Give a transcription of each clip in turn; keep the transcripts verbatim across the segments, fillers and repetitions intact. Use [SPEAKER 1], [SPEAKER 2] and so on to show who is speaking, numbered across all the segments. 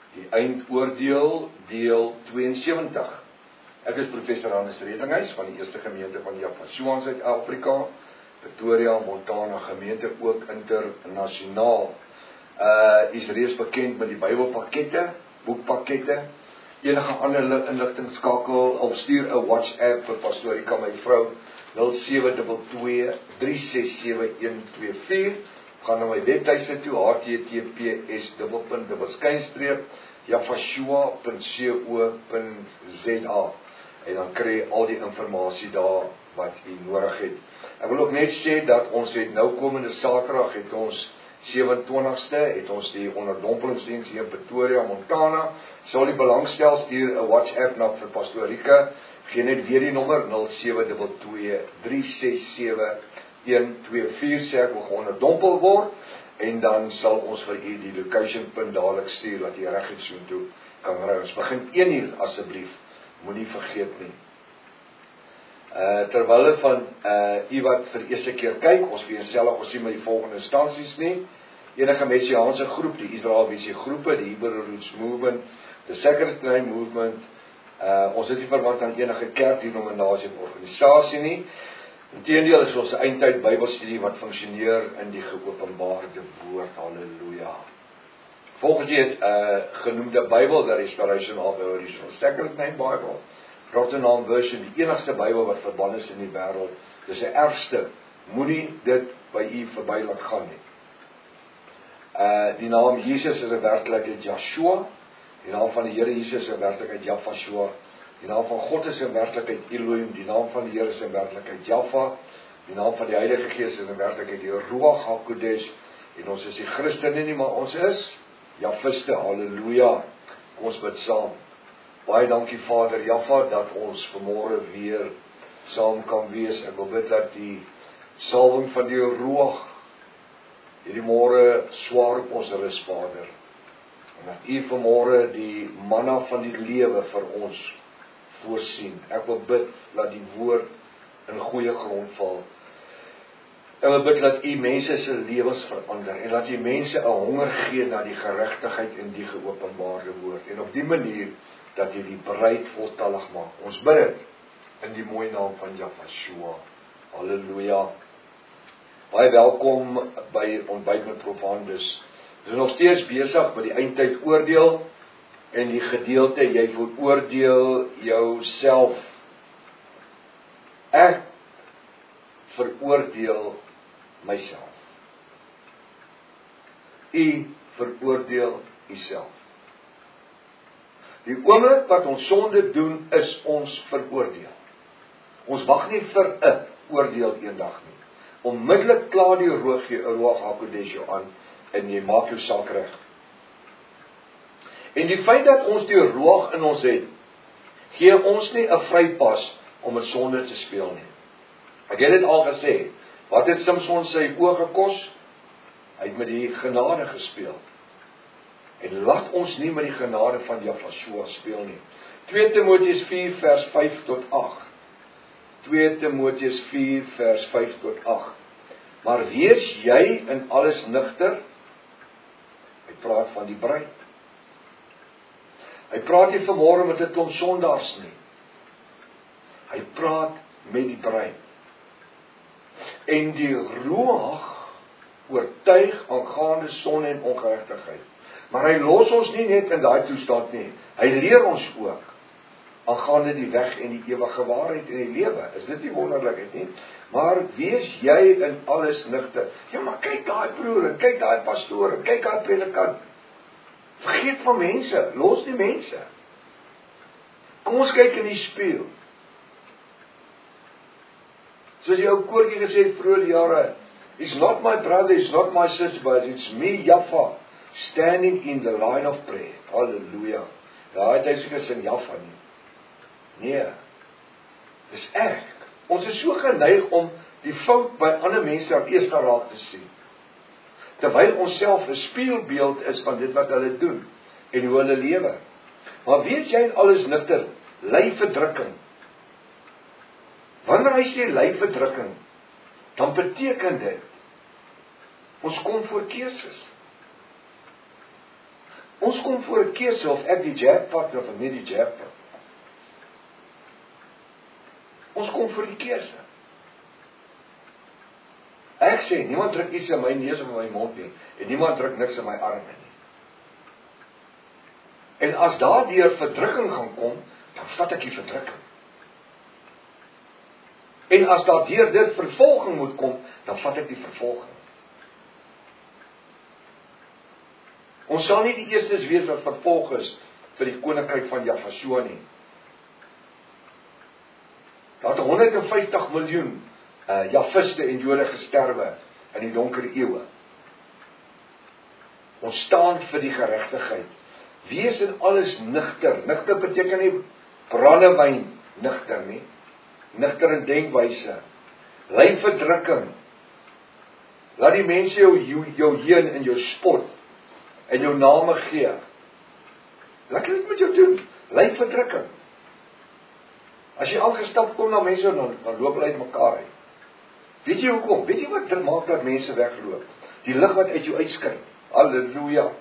[SPEAKER 1] Die eindoordeel, deel tweeënsewentig. Ek is professor Hannes Redinghuis van die Eerste Gemeente van Javashua in Suid-Afrika, Pretoria, Montana gemeente, ook internasionaal. Uh, is reeds bekend met die Bybelpakkette, boekpakkette. Enige ander inligting skakel of stuur 'n WhatsApp vir Pastorika, my vrou, nul sewe twee twee, drie ses sewe, een twee vier. Gaan na my webtuiste toe, h t t p s dubbelpunt dubbel skynstreep javashua punt co punt z a en dan kry jy al die inligting daar wat jy nodig het. Ek wil ook net sê dat ons het nou komende Saterdag het ons sewe-en-twintigste het ons die onderdompelingsdiens hier in Pretoria, Montana. Sal die belangstel, stuur 'n WhatsApp na vir Pastorika. Gee net weer die nommer nul sewe twee twee, drie ses sewe, een twee vier, sê ek wil geonderdompel word, en dan sal ons vir u die location punt dadelik stuur, dat jy reg het soontoe kan ry. Ons begin een uur asseblief, moenie vergeet nie. Uh, terwille van uh, u wat vir eerste keer kyk, ons vereensellig, ons sien met die volgende instansies nie. Enige messiaanse groep, die Israeliese groepe, die Hebrew Roots Movement, the Sacred Name Movement, uh, ons is nie verwant aan enige kerk, denominasie of organisasie nie. Inteendeel is ons 'n eindtyd Bybelstudie wat funksioneer in die geopenbaarde woord. Halleluja. Volgens die uh, genoemde Bybel, the Restoration of the Original Sacred Name Bible, Rotterdam version, die enigste Bybel wat verbân is in die wêreld. Dis 'n erfstuk. Moenie dit by u verby laat gaan nie. Uh, die naam Jesus is 'n werklikheid Joshua. Die naam van die Here Jesus is 'n werklikheid Javashua. Die naam van God is 'n werklikheid Elohim. Die naam van die Here is 'n werklikheid Jaffa. Die naam van die Heilige Gees is 'n werklikheid die Ruach HaKodesh. En ons is die Christene nie, maar ons is Javiste. Halleluja. Kom ons bid saam. Baie dankie Vader Jaffa dat ons vanmôre weer saam kan wees. Ek wil bid dat die salwing van die Ruach hierdie môre swaar op ons rus, Vader. En dat u vanmôre die manna van die lewe vir ons voorsien. Ek wil bid dat die woord in goeie grond val. Ek wil bid dat u mense se lewens verander en dat u mense 'n honger gee na die geregtigheid in die geopenbaarde woord. En op die manier dat jy die bruid voltallig maak. Ons bid dit in die mooi naam van Javashua. Halleluja. Baie welkom by Ontbyt met Prof Hannes. Ons is nog steeds besig met die eindtyd oordeel en die gedeelte jy veroordeel jouself. Ek veroordeel myself. U veroordeel uself. Die oomblik wat ons sonde doen, is ons veroordeel. Ons wag nie vir 'n oordeel eendag nie. Onmiddellik klaar die Ruach HaKodesh jou aan en jy maak jou saak reg. En die feit dat ons die Ruach in ons het, gee ons nie 'n vrypas om met sonde te speel nie. Ek het dit al gesê. Wat het Samson sy oë gekos? Hy het met die genade gespeel. En laat ons nie met die genade van Javashua speel nie. twee Timoteus vier vers vyf tot agt. twee Timoteus vier vers vyf tot agt. Maar wees jy in alles nugter. Hy praat van die bruid. Hy praat nie vanmôre met 'n klomp sondaars nie. Hy praat met die bruid. En die Ruach oortuig aangaande sonde en ongeregtigheid. Maar hy los ons nie net in daai toestand nie. Hy leer ons ook aangaande die weg en die ewige waarheid en die lewe. Is dit nie wonderlikheid nie? Maar wees jy in alles nugter. Ja, maar kyk daai broer, en kyk daai pastoor, en kyk daai predikant. Vergeet van mense, los die mense. Kom ons kyk in die spieël. Soos die ou koortjie gesê het vroeër jare, it's not my brother, it's not my sister, but it's me, Jaffa, standing in the line of prayer. Halleluja. Daar het hy seker sin Jaffa nie. Nee. Dis ek. Ons is so geneig om die fout by ander mense op eers raak te sien. Terwyl ons self 'n spieelbeeld is van dit wat hulle doen en hoe hulle lewe. Maar weet jy in alles nugter, ly verdrukking. Wanneer hy sê ly verdrukking, dan beteken dit ons kom voor keuses. Ons kom voor 'n keuse of ek die jab vat of nie die jab vat. Ons kom vir die keuse. Ek sê, niemand druk iets in my neus of in my mond nie, en niemand druk niks in my arme nie. En as daardeur verdrukking gaan kom, dan vat ek die verdrukking. En as daardeur dit vervolging moet kom, dan vat ek die vervolging. Ons sal nie die eerstes wees wat vervolg is vir die koninkryk van Jafashua nie. Daar het honderd en vyftig miljoen uh, Jafiste en Jode gesterwe in die donker eeue. Ons staan vir die geregtigheid. Wees in alles nigter. Nigter beteken nie brandewyn nigter nie. Nigter in denkwyse. Ly verdrukking. Laat die mense jou, jou, jou heen en jou spot en jou name gee. Laat dit met jou doen. Ly verdrukking. As jy al gestap kom na mense, dan, dan loop hulle uit mekaar uit. Weet jy hoekom? Weet jy wat maak dat mense wegloop? Die lig wat uit jou uitskyn. Halleluja.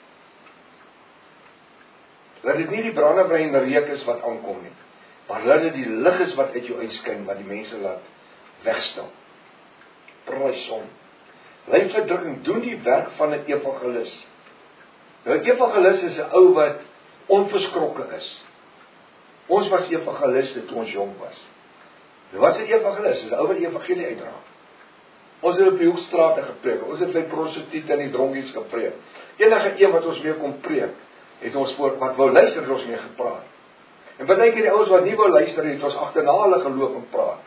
[SPEAKER 1] Dat dit nie die brandewyn reuk is wat aankom nie, maar dat dit die lig is wat uit jou uitskyn, wat die mense laat wegstel. Prys hom. Ly verdrukking, doen die werk van 'n evangelis. Nou 'n evangelis is 'n ou wat onverskrokke is. Ons was evangeliste toe ons jong was. Nou wat is 'n evangelis? Dis 'n ou wat die evangelie uitdra. Ons het op die hoekstrate gepreek. Ons het by prostituie en die dronkies gepreek. Enige een wat ons mee kom preek, het ons voor wat wou luister het ons mee gepraat. En baie keer die ouens wat nie wou luister het, ons agterna hulle geloop en praat.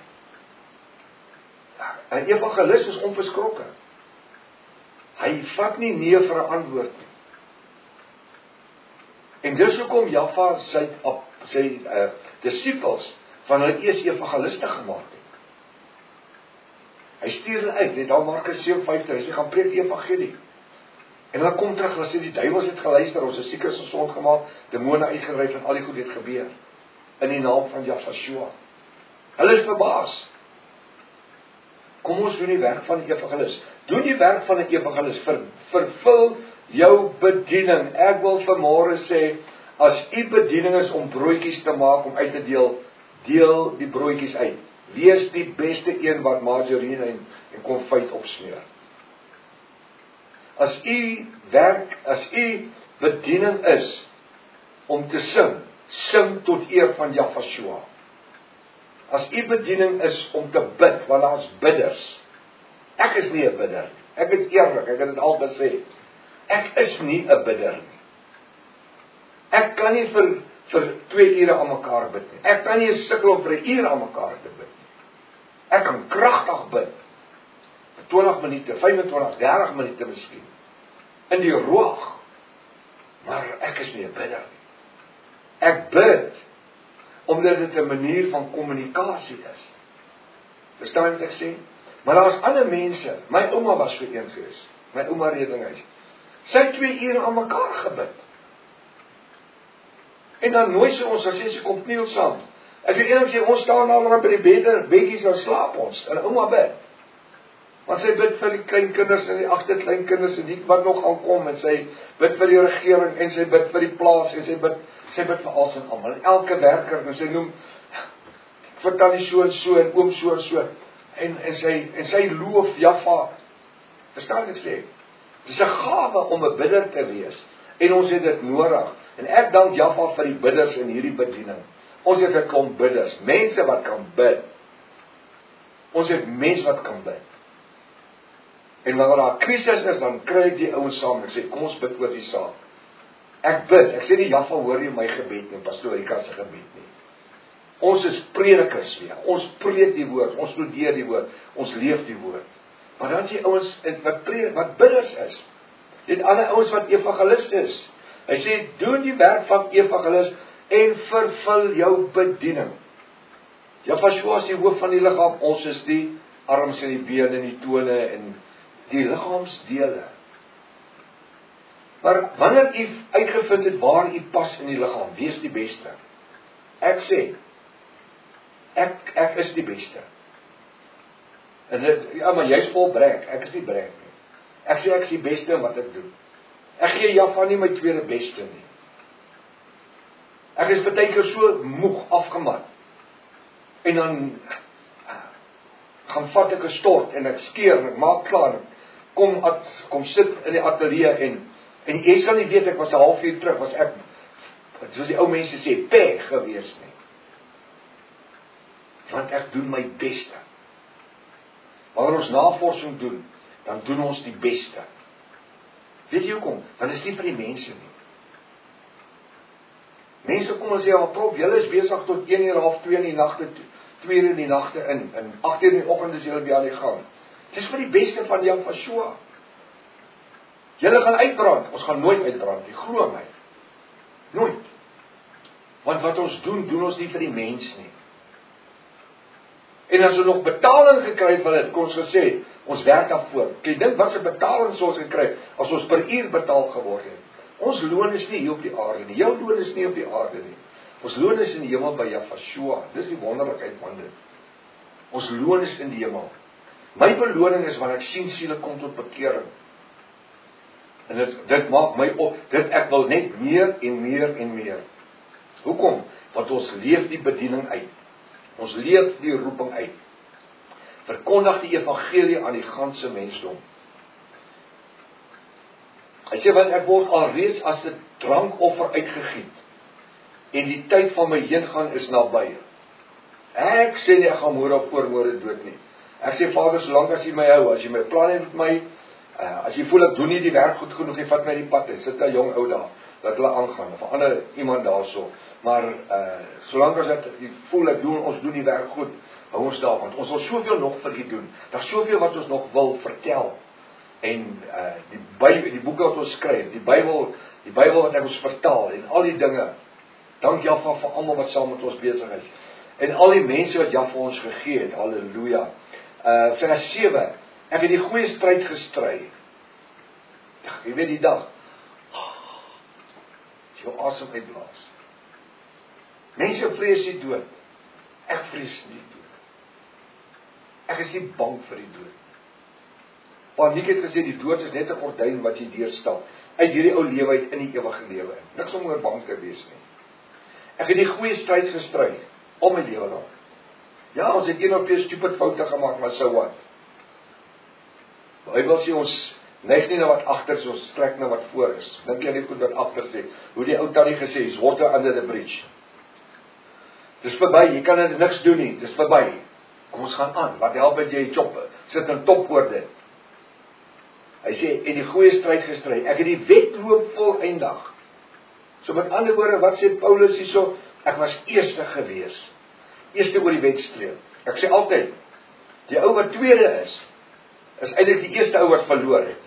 [SPEAKER 1] 'n Evangelis is onverskrokke. Hy vat nie nee vir 'n antwoord nie. En dis hoekom Jaffa sy sy uh, disippels van hulle eers evangeliste gemaak het. Hy stuur hulle uit, net al Markus sewe vyftig, hy sê gaan preek die evangelie. En hulle kom terug, hulle sê die duiwels het geluister, ons is siekes gesond gemaak, demone uitgedryf en al die goed het gebeur. In die naam van Jafashua. Hulle is verbaas. Kom ons doen die werk van die evangelis. Doen die werk van 'n evangelis. Ver, vervul jou bediening. Ek wil vanmôre sê, as u bediening is om broodjies te maak, om uit te deel, deel die broodjies uit. Wees die beste een wat margarine en, en konfyt opsmeer. As u werk, as u bediening is om te sing, sing tot eer van Jafashua. As u bediening is om te bid, want daar's bidders. Ek is nie 'n bidder. Ek is eerlik, ek het dit al gesê. Ek is nie 'n bidder nie. Ek kan nie vir vir twee ure aan mekaar bid nie. Ek kan nie sukkel om vir 'n uur aan mekaar te bid nie. Ek kan kragtig bid. Vir twintig minute, vyfentwintig, dertig minute miskien. In die roog. Maar ek is nie 'n bidder nie. Ek bid omdat dit 'n manier van kommunikasie is. Verstaan jy wat ek sê? Maar daar is ander mense. My ouma was so een gewees. My ouma Redinghuis. Sy het twee ure aan mekaar gebid. En dan nooi sy ons, dan sê sy kom kniel saam. Ek wil eendag sê, ons staan al by die bedde, bedjies, dan slaap ons. En ouma bid. Want sy bid vir die klein kinders en die agter klein kinders en die wat nog aankom. En sy bid vir die regering en sy bid vir die plaas en sy bid, sy bid vir alles en almal. En elke werker, en sy noem vir tannie so en so en oom so en so. En, en, sy, en sy loof Jaffa. Verstaan ek sê? Dit is 'n gawe om 'n bidder te wees. En ons het dit nodig. En ek dank Jaffa vir die bidders in hierdie bediening. Ons het 'n klomp bidders, mense wat kan bid. Ons het mense wat kan bid. En wanneer daar 'n krisis is, dan kry ek die ouens saam en sê, kom ons bid oor die saak. Ek bid, ek sê nie Jaffa hoor jy my gebed nie, pastoor Rika se gebed nie. Ons is predikers weer. Ons preek die woord, ons studeer die woord, ons leef die woord. Maar dan sien ouens wat preek, wat bidders is. Dit alle ouens wat evangeliste is. Hy sê doen die werk van evangelis en vervul jou bediening. Jafashua is die hoof van die liggaam, ons is die arms en die bene en die tone en die liggaamsdele. Maar wanneer u uitgevind het waar u pas in die liggaam, wees die beste. Ek sê Ek, ek is die beste. En dit, ja, maar jy is vol brek, ek is nie brek nie. Ek sê ek is die beste in wat ek doen. Ek gee Jaffa nie my tweede beste nie. Ek is baie keer so moeg afgemat. En dan gaan vat ek 'n stort en ek skeer en ek maak klaar. Kom at, kom sit in die ateljee en en jy sal nie weet ek was 'n halfuur terug, was ek soos die ou mense sê, peg gewees nie. Want ek doen my beste. Wanneer ons navorsing doen, dan doen ons die beste. Weet jy hoekom? Want dit is nie vir die mense nie. Mense kom en sê, ja, prof, julle is besig tot een uur, half twee in die nagte, twee uur in die nagte in, en agt uur in die oggend is julle by aan die gang. Dit is vir die beste van Jaffa. Julle gaan uitbrand, ons gaan nooit uitbrand nie, glo my. Nooit. Want wat ons doen, doen ons nie vir die mens nie. En as ons nog betaling gekry van dit, kon ons gesê, ons werk daarvoor. Kyk, dink wat se betaling ons gekry, as ons per uur betaal geword het. Ons loon is nie hier op die aarde nie, jou loon is nie op die aarde nie. Ons loon is in die hemel by Jaffa. Dis die wonderlikheid van dit. Ons loon is in die hemel. My beloning is wanneer ek sien siele kom tot bekering. En dit, dit maak my op, dit ek wil net meer en meer en meer. Hoekom? Want ons leef die bediening uit. Ons leef die roeping uit. Verkondig die evangelie aan die ganse mensdom. Hy sê, want ek word alreeds as 'n drankoffer uitgegiet. En die tyd van my heengaan is naby. Ek sê nie, ek gaan môre of oormôre dood nie. Ek sê, Vader, solank as jy my hou, as jy my plan het met my, uh, as jy voel ek doen nie die werk goed genoeg, jy vat my die pad, sit 'n jong ou daar, dat hulle aangaan, of 'n ander iemand daarso. Maar uh, solank as ek voel ek doen, ons doen die werk goed, hou ons daar, want ons wil soveel nog vir u doen. Daar's soveel wat ons nog wil vertel. En uh, die Bybel, die boeke wat ons skryf, die Bybel, die Bybel wat ek ons vertaal en al die dinge. Dank Jaffa vir almal wat saam met ons besig is. En al die mense wat Jaffa ons gegee het. Halleluja. Uh vers sewe. Ek het die goeie stryd gestry. Jy weet die dag. As jou asem uitblaas. Mense vrees die dood. Ek vrees nie die dood. Ek is nie bang vir die dood. Paniek het gesê, die dood is net 'n gordyn wat jy deurstap, uit hierdie ou lewe uit in die ewige lewe. Niks om oor bang te wees nie. Ek het die goeie stryd gestry, om my lewe lang. Ja, ons het een of twee stupid foute gemaak, maar so wat. Die Bybel sê ons neig nie na wat agter is, ons strek na wat voor is. Dink jy net goed wat agter sê, hoe die ou tannie gesê, is water under the bridge. Dis verby, jy kan er niks doen nie, dis verby. Kom ons gaan aan, wat help het jy chop, sit in topwoorde. Hy sê, en die goeie stryd gestry, ek het die wedloop voleindig. So met ander woorde, wat sê Paulus hierso? Ek was eerste gewees. Eerste oor die wedstreep. Ek sê altyd, die ou wat tweede is, is eintlik die eerste ou wat verloor het.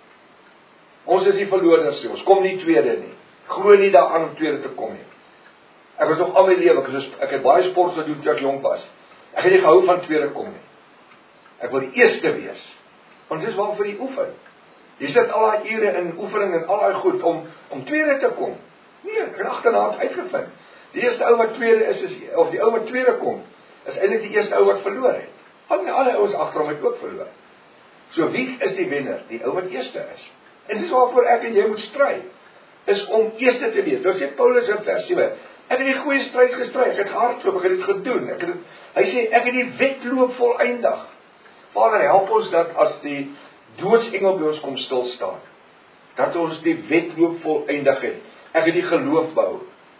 [SPEAKER 1] Ons is die verloorders sê, ons kom nie tweede nie. Glo nie daaraan om tweede te kom nie. Ek was nog al my lewe, ek, is, ek het baie sport gedoen toe ek jong was. Ek het nie gehou van tweede kom nie. Ek wil die eerste wees. Want dis waarvoor jy oefen. Jy sit al daai ure in oefening en al daai goed om om tweede te kom. Nee, ek het agternaat uitgevind. Die eerste ou wat tweede is, is of die ou wat tweede kom, is eintlik die eerste ou wat verloor het. Al die ander ouens agter hom het ook verloor. So wie is die wenner? Die ou wat eerste is. En dis waarvoor ek en jy moet stry, is om eerste te wees. Nou sê Paulus in vers sewe, ek het die goeie stryd gestry, ek het hardloop, ek het dit gedoen. Ek het dit, hy sê ek het die wedloop voleindig. Vader, help ons dat as die doodsengel by ons kom stil staan, dat ons die wedloop voleindig het. Ek het die geloof behou.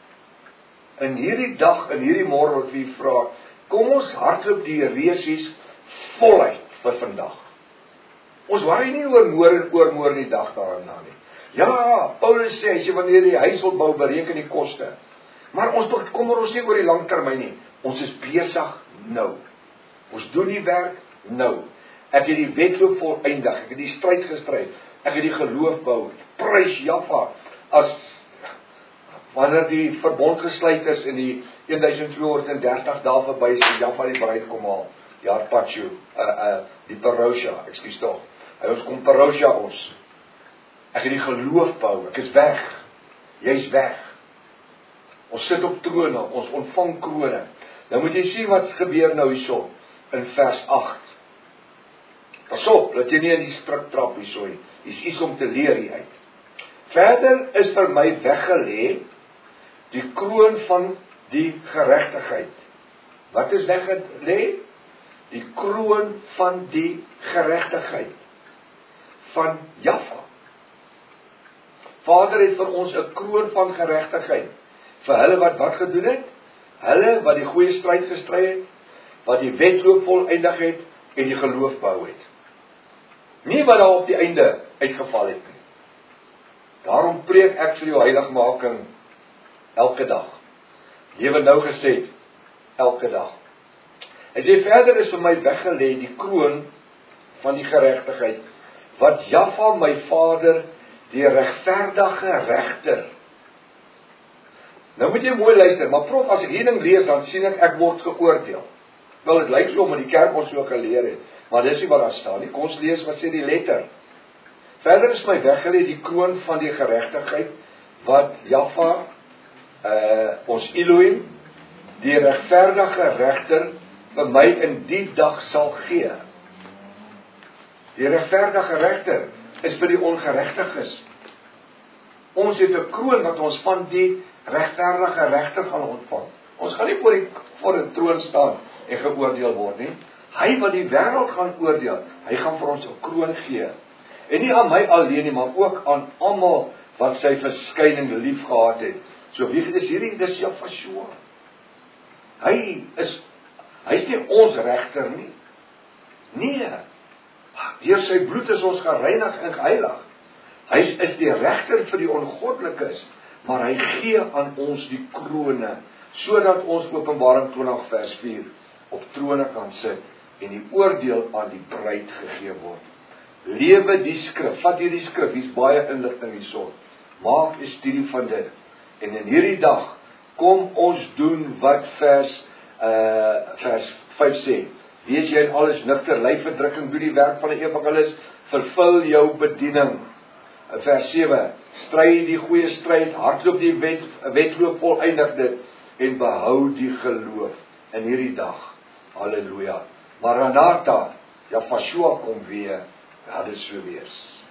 [SPEAKER 1] In hierdie dag, in hierdie môre wat wie vra, kom ons hardloop die resies voluit vir vandag. Ons worry nie oor môre en oor môre die dag daarna nie. Ja, Paulus sê, as jy wanneer jy huis wil bou, bereken die koste. Maar ons bekommer ons nie oor die langtermyn nie. Ons is besig nou. Ons doen die werk nou. Ek het die wedloop voleindig, ek het die stryd gestry, ek het die geloof behou. Prys Jaffa, as wanneer die verbond gesluit is en die twaalf honderd dertig dae verby is, en Jaffa die bruid kom haal, die Harpacho, uh, uh, die Parosha, ekskuus tog, hy ons kom Parosha ons, ek het die geloof behou, ek is weg, jy is weg, ons sit op trone, ons ontvang krone. Nou moet jy sien wat gebeur nou hierso, in vers agt, pas op, dat jy nie in die strik trap hierso, hier is iets om te leer hier uit. Verder is vir my weggelê die kroon van die geregtigheid. Wat is weggelê? Die kroon van die geregtigheid van Jaffa. Vader het vir ons 'n kroon van geregtigheid vir hulle wat wat gedoen het, hulle wat die goeie stryd gestry het, wat die wedloop volëindig het en die geloof behou het. Nie wat daar op die einde uitgeval het nie. Daarom preek ek vir jou heiligmaking elke dag. Lewe nou gesê, elke dag. En sê verder is vir my weggelê die kroon van die geregtigheid, wat Jaffa my Vader, die regverdige regter. Nou moet jy mooi luister, maar prof, as ek hierdie ding lees, dan sien ek, ek word geoordeel. Wel, dit lyk so om in die kerk ons so geleer het, maar dis nie wat daar staan nie. Kom ons lees wat sê die letter. Verder is my weggelê die kroon van die geregtigheid, wat Jaffa, uh, ons Elohim, die regverdige regter, vir my in die dag sal gee. Die regverdige regter is vir die ongeregtiges. Ons het 'n kroon wat ons van die regverdige regter gaan ontvang. Ons gaan nie voor die voor 'n troon staan en geoordeel word nie. Hy wat die wêreld gaan oordeel, hy gaan vir ons 'n kroon gee. En nie aan my alleen nie, maar ook aan almal wat sy verskyning lief gehad het. So wie is hierdie? Dis Jaffa. Hy is hy is nie ons regter nie. Nee. Deur sy bloed is ons gereinig en geheilig. Hy is die regter vir die ongoddelikes, maar hy gee aan ons die krone, sodat ons Openbaring twintig vers vier op trone kan sit en die oordeel aan die bruid gegee word. Lewe die skrif, vat hierdie skrif, hier's baie inligting hierson. Maak 'n studie van dit. En in hierdie dag kom ons doen wat vers uh vers vyf sê. Wees jy in alles nugter, ly verdrukking, doen die werk van 'n evangelis, vervul jou bediening. Vers sewe, stry die goeie stryd, hardloop die wet, wedloop volëindig dit en behou die geloof in hierdie dag. Halleluja. Maranatha, Jaffa kom weer, laat dit so wees.